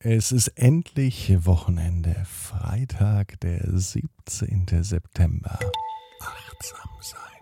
Es ist endlich Wochenende, Freitag, der 17. September. Achtsam sein,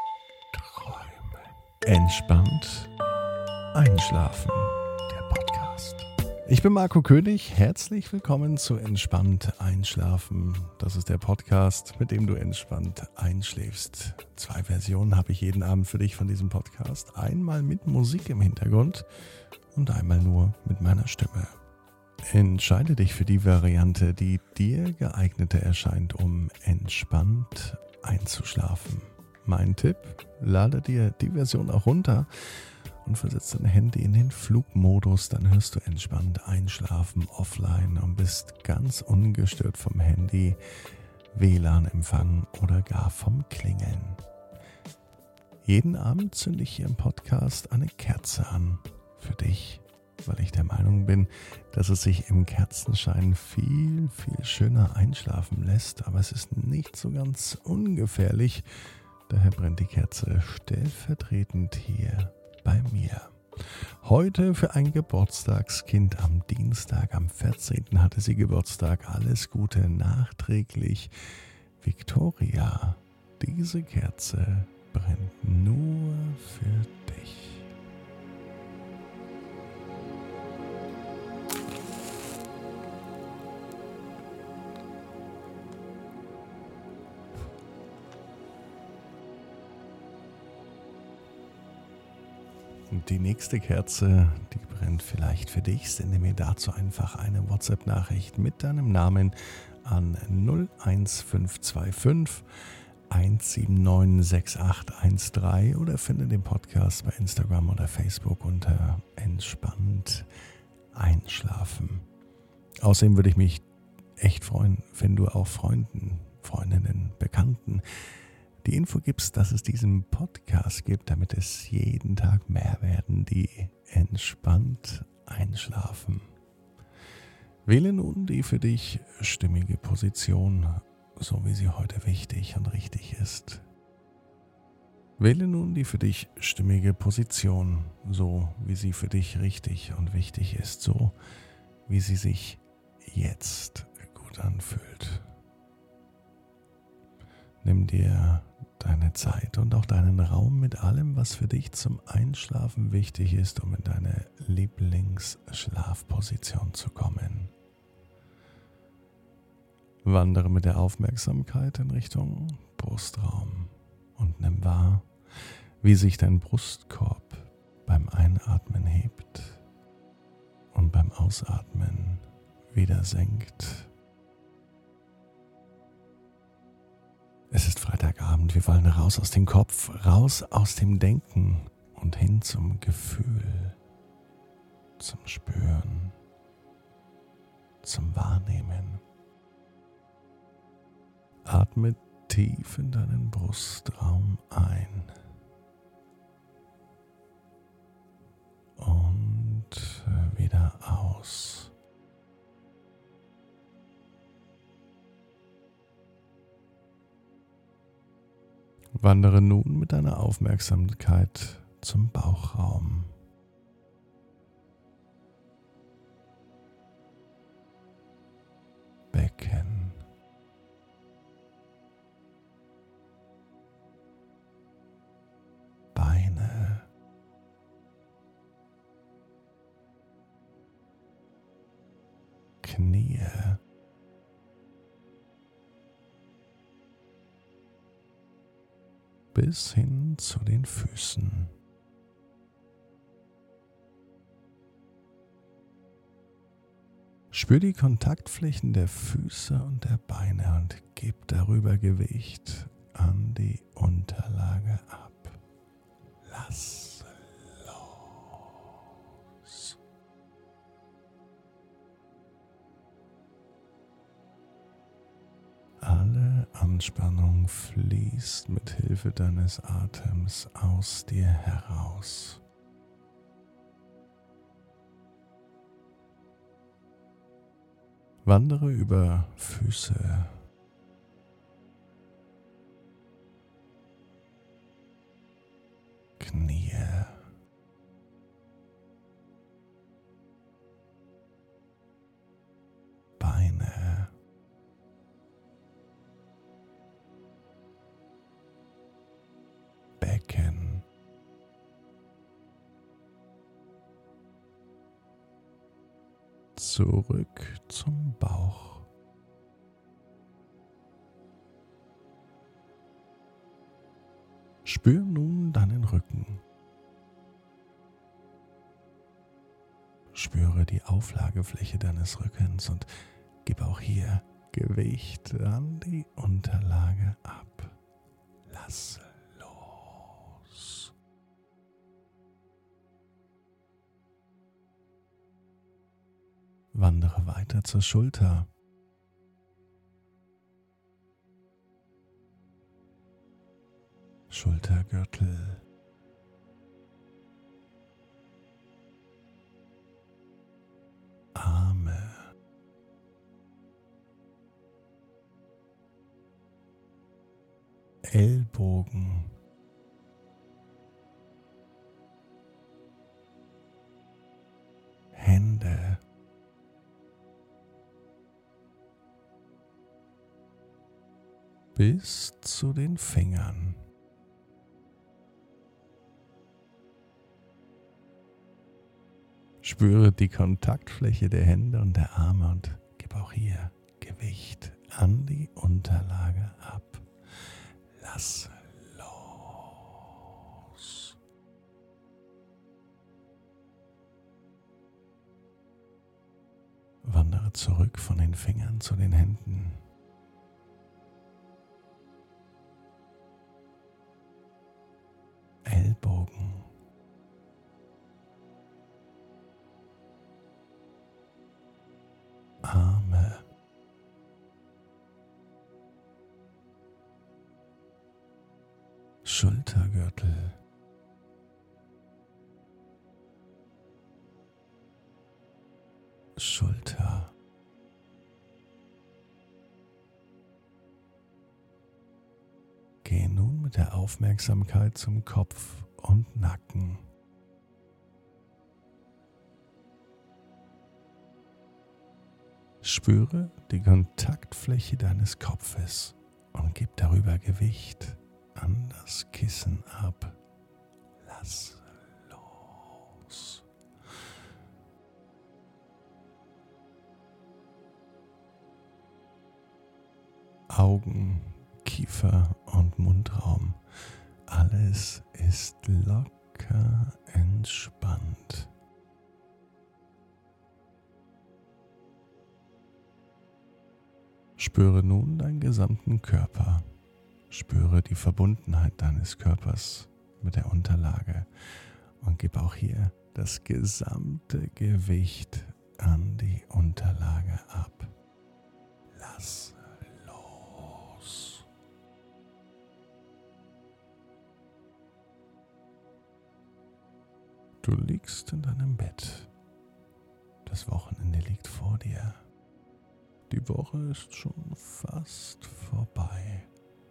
träumen, entspannt einschlafen, der Podcast. Ich bin Marco König, herzlich willkommen zu Entspannt einschlafen. Das ist der Podcast, mit dem du entspannt einschläfst. 2 Versionen habe ich jeden Abend für dich von diesem Podcast. Einmal mit Musik im Hintergrund und einmal nur mit meiner Stimme. Entscheide dich für die Variante, die dir geeigneter erscheint, um entspannt einzuschlafen. Mein Tipp, lade dir die Version auch runter und versetze dein Handy in den Flugmodus, dann hörst du entspannt einschlafen offline und bist ganz ungestört vom Handy, WLAN-Empfang oder gar vom Klingeln. Jeden Abend zünde ich hier im Podcast eine Kerze an für dich, weil ich der Meinung bin, dass es sich im Kerzenschein viel, viel schöner einschlafen lässt. Aber es ist nicht so ganz ungefährlich. Daher brennt die Kerze stellvertretend hier bei mir. Heute für ein Geburtstagskind am Dienstag, am 14. hatte sie Geburtstag. Alles Gute nachträglich. Victoria, diese Kerze brennt nur für dich. Und die nächste Kerze, die brennt vielleicht für dich. Sende mir dazu einfach eine WhatsApp-Nachricht mit deinem Namen an 01525 1796813 oder finde den Podcast bei Instagram oder Facebook unter Entspannt einschlafen. Außerdem würde ich mich echt freuen, wenn du auch Freunden, Freundinnen, Bekannten die Info gibst, dass es diesen Podcast gibt, damit es jeden Tag mehr werden, die entspannt einschlafen. Wähle nun die für dich stimmige Position, so wie sie heute wichtig und richtig ist. Wähle nun die für dich stimmige Position, so wie sie für dich richtig und wichtig ist, so wie sie sich jetzt gut anfühlt. Nimm dir deine Zeit und auch deinen Raum mit allem, was für dich zum Einschlafen wichtig ist, um in deine Lieblingsschlafposition zu kommen. Wandere mit der Aufmerksamkeit in Richtung Brustraum und nimm wahr, wie sich dein Brustkorb beim Einatmen hebt und beim Ausatmen wieder senkt. Es ist Freitagabend, wir wollen raus aus dem Kopf, raus aus dem Denken und hin zum Gefühl, zum Spüren, zum Wahrnehmen. Atme tief in deinen Brustraum ein und wieder aus. Wandere nun mit deiner Aufmerksamkeit zum Bauchraum. Becken. Beine. Knie. Bis hin zu den Füßen. Spür die Kontaktflächen der Füße und der Beine und gib darüber Gewicht an die Unterlage ab. Lass los. Alle Anspannung fließt mit Hilfe deines Atems aus dir heraus. Wandere über Füße, Knie, zurück zum Bauch. Spür nun deinen Rücken. Spüre die Auflagefläche deines Rückens und gib auch hier Gewicht an die Unterlage ab. Lass los. Wandere weiter zur Schulter. Schultergürtel. Arme. Ellbogen. Hände. Bis zu den Fingern. Spüre die Kontaktfläche der Hände und der Arme und gib auch hier Gewicht an die Unterlage ab. Lass los. Wandere zurück von den Fingern zu den Händen. Ellbogen. Arme. Schultergürtel. Schulter. Geh nun mit der Aufmerksamkeit zum Kopf und Nacken. Spüre die Kontaktfläche deines Kopfes und gib darüber Gewicht an das Kissen ab. Lass los. Augen, Kiefer und Mundraum. Alles ist locker entspannt. Spüre nun deinen gesamten Körper. Spüre die Verbundenheit deines Körpers mit der Unterlage und gib auch hier das gesamte Gewicht an die Unterlage ab. Lass los. Du liegst in deinem Bett. Das Wochenende liegt vor dir. Die Woche ist schon fast vorbei.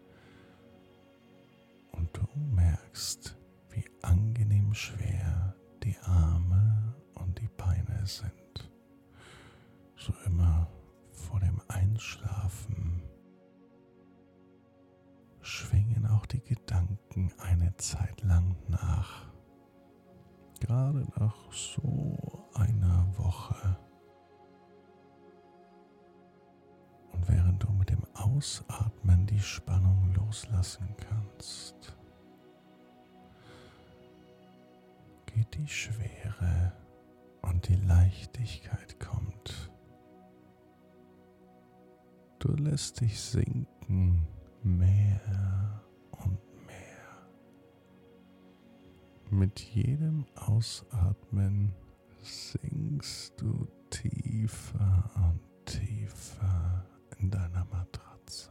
Und du merkst, wie angenehm schwer die Arme und die Beine sind. So immer vor dem Einschlafen schwingen auch die Gedanken eine Zeit lang nach. Gerade nach so einer Woche. Und während du mit dem Ausatmen die Spannung loslassen kannst, geht die Schwere und die Leichtigkeit kommt. Du lässt dich sinken, mehr und mehr. Mit jedem Ausatmen sinkst du tiefer und tiefer in deiner Matratze.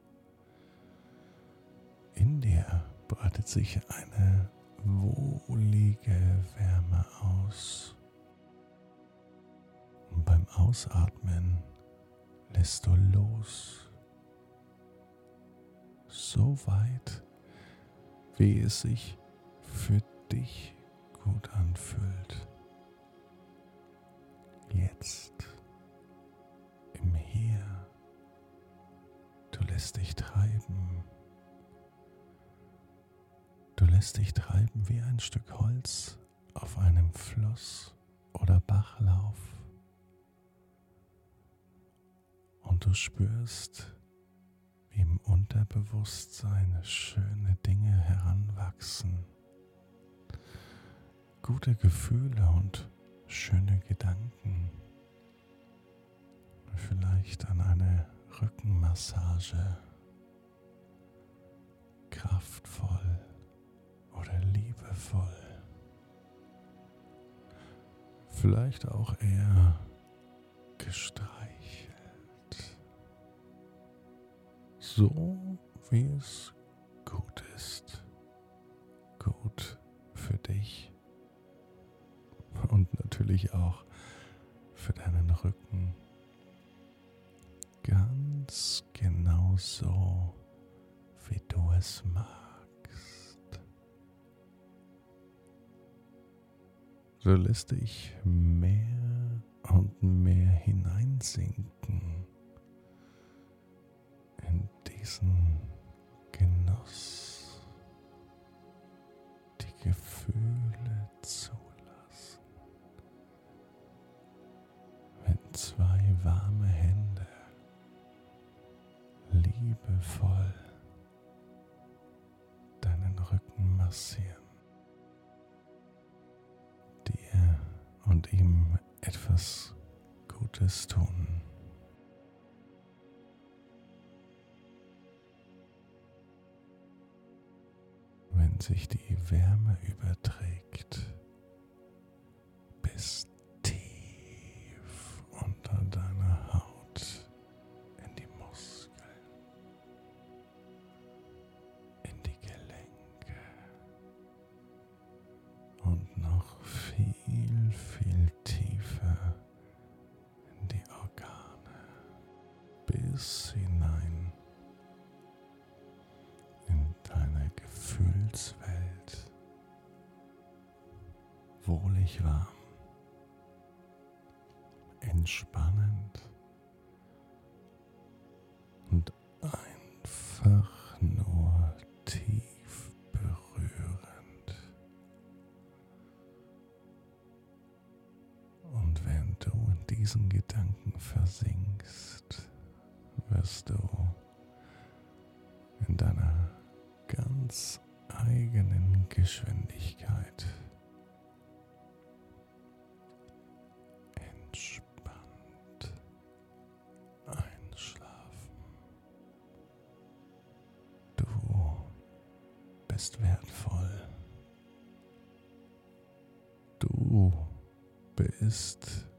In dir breitet sich eine wohlige Wärme aus. Und beim Ausatmen lässt du los. So weit, wie es sich für dich gut anfühlt. Jetzt, im Hier. Du lässt dich treiben. Du lässt dich treiben wie ein Stück Holz auf einem Fluss oder Bachlauf. du spürst, wie im Unterbewusstsein schöne Dinge heranwachsen, gute Gefühle und schöne Gedanken, vielleicht an eine Rückenmassage, kraftvoll oder liebevoll, vielleicht auch eher gestreichelt, so wie es gut ist, gut für dich und natürlich auch für deinen Rücken, ganz genau so, wie du es magst. Du lässt dich mehr und mehr hineinsinken in diesen Genuss, die Gefühle zulassen, wenn zwei warme Hände liebevoll deinen Rücken massieren, dir und ihm etwas Gutes tun. Wenn sich die Wärme überträgt bis tief unter deiner Haut in die Muskeln, in die Gelenke und noch viel, viel tiefer in die Organe, bis hinein in deine Gefühlswelt, wohlig warm, entspannend und einfach nur tief berührend. Und während du in diesen Gedanken versinkst, wirst du in deiner ganz eigenen Geschwindigkeit entspannt einschlafen. Du bist wertvoll. Du bist